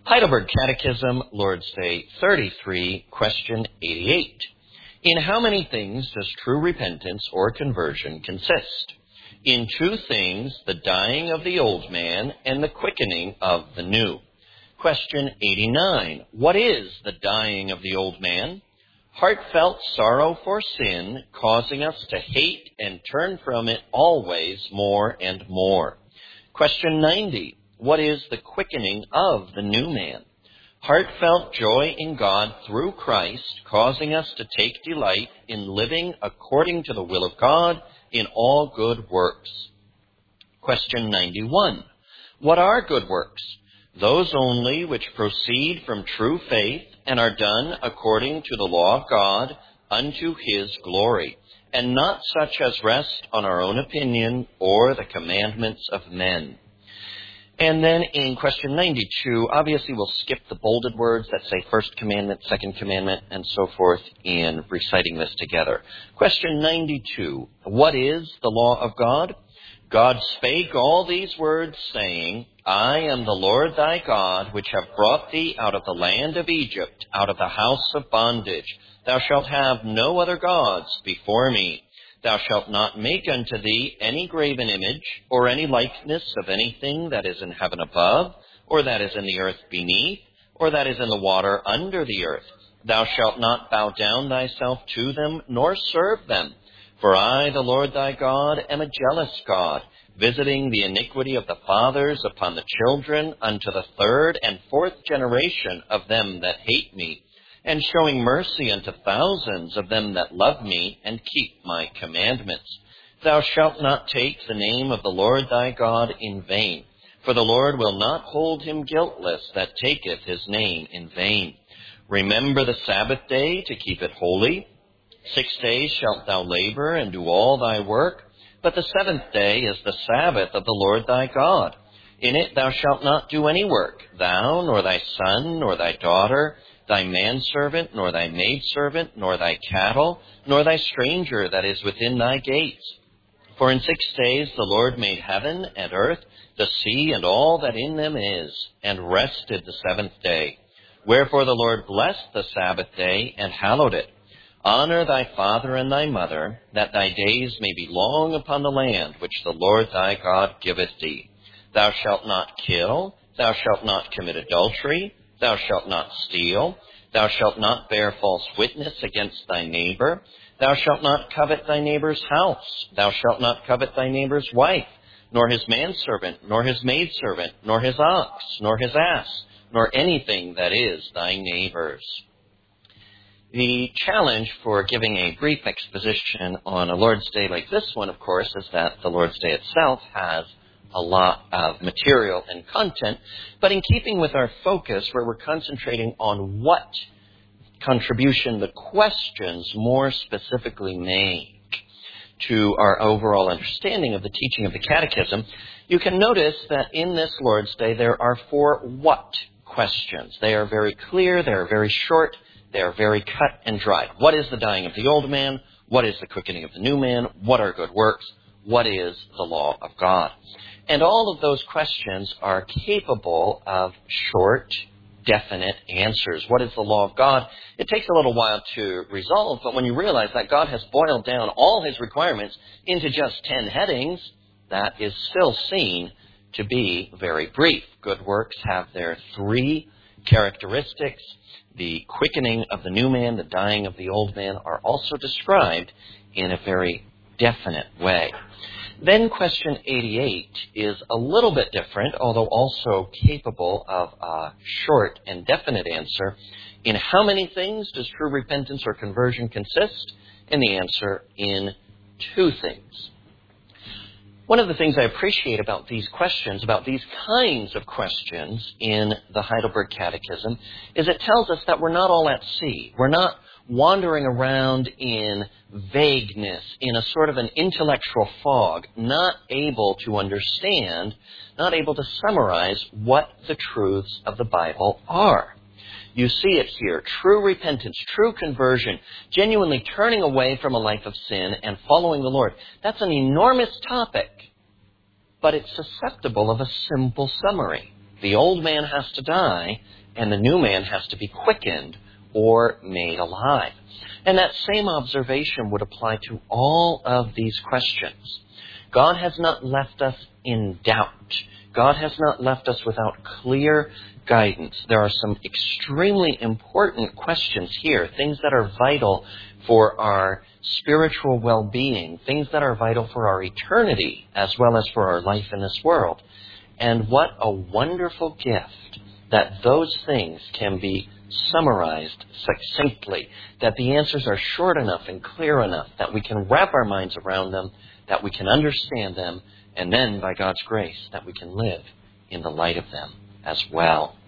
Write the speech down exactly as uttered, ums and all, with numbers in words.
Heidelberg Catechism, Lord's Day thirty-three, question eighty-eight. In how many things does true repentance or conversion consist? In two things, the dying of the old man and the quickening of the new. Question eighty-nine. What is the dying of the old man? Heartfelt sorrow for sin, causing us to hate and turn from it always more and more. Question ninety. What is the quickening of the new man? Heartfelt joy in God through Christ, causing us to take delight in living according to the will of God in all good works. Question ninety-one. What are good works? Those only which proceed from true faith and are done according to the law of God unto his glory, and not such as rest on our own opinion or the commandments of men. And then in question ninety-two, obviously we'll skip the bolded words that say first commandment, second commandment, and so forth in reciting this together. Question ninety-two, what is the law of God? God spake all these words, saying, I am the Lord thy God, which have brought thee out of the land of Egypt, out of the house of bondage. Thou shalt have no other gods before me. Thou shalt not make unto thee any graven image, or any likeness of anything that is in heaven above, or that is in the earth beneath, or that is in the water under the earth. Thou shalt not bow down thyself to them, nor serve them. For I, the Lord thy God, am a jealous God, visiting the iniquity of the fathers upon the children unto the third and fourth generation of them that hate me, and showing mercy unto thousands of them that love me and keep my commandments. Thou shalt not take the name of the Lord thy God in vain, for the Lord will not hold him guiltless that taketh his name in vain. Remember the Sabbath day to keep it holy. Six days shalt thou labor and do all thy work, but the seventh day is the Sabbath of the Lord thy God. In it thou shalt not do any work, thou, nor thy son, nor thy daughter, thy manservant, nor thy maidservant, nor thy cattle, nor thy stranger that is within thy gates. For in six days the Lord made heaven and earth, the sea, and all that in them is, and rested the seventh day. Wherefore the Lord blessed the Sabbath day, and hallowed it. Honor thy father and thy mother, that thy days may be long upon the land which the Lord thy God giveth thee. Thou shalt not kill, thou shalt not commit adultery, thou shalt not steal, thou shalt not bear false witness against thy neighbor, thou shalt not covet thy neighbor's house, thou shalt not covet thy neighbor's wife, nor his manservant, nor his maidservant, nor his ox, nor his ass, nor anything that is thy neighbor's. The challenge for giving a brief exposition on a Lord's Day like this one, of course, is that the Lord's Day itself has a lot of material and content, but in keeping with our focus where we're concentrating on what contribution the questions more specifically make to our overall understanding of the teaching of the Catechism, you can notice that in this Lord's Day there are four what questions. They are very clear, they are very short, they are very cut and dried. What is the dying of the old man? What is the quickening of the new man? What are good works? What is the law of God? And all of those questions are capable of short, definite answers. What is the law of God? It takes a little while to resolve, but when you realize that God has boiled down all his requirements into just ten headings, that is still seen to be very brief. Good works have their three characteristics. The quickening of the new man, the dying of the old man are also described in a very definite way. Then question eighty-eight is a little bit different, although also capable of a short and definite answer. In how many things does true repentance or conversion consist? And the answer, in two things. One of the things I appreciate about these questions, about these kinds of questions in the Heidelberg Catechism, is it tells us that we're not all at sea. We're not wandering around in vagueness, in a sort of an intellectual fog, not able to understand, not able to summarize what the truths of the Bible are. You see it here, true repentance, true conversion, genuinely turning away from a life of sin and following the Lord. That's an enormous topic, but it's susceptible of a simple summary. The old man has to die, and the new man has to be quickened or made alive. And that same observation would apply to all of these questions. God has not left us in doubt. God has not left us without clear guidance. There are some extremely important questions here, things that are vital for our spiritual well-being, things that are vital for our eternity as well as for our life in this world. And what a wonderful gift that those things can be summarized succinctly, that the answers are short enough and clear enough that we can wrap our minds around them, that we can understand them, and then, by God's grace, that we can live in the light of them as well.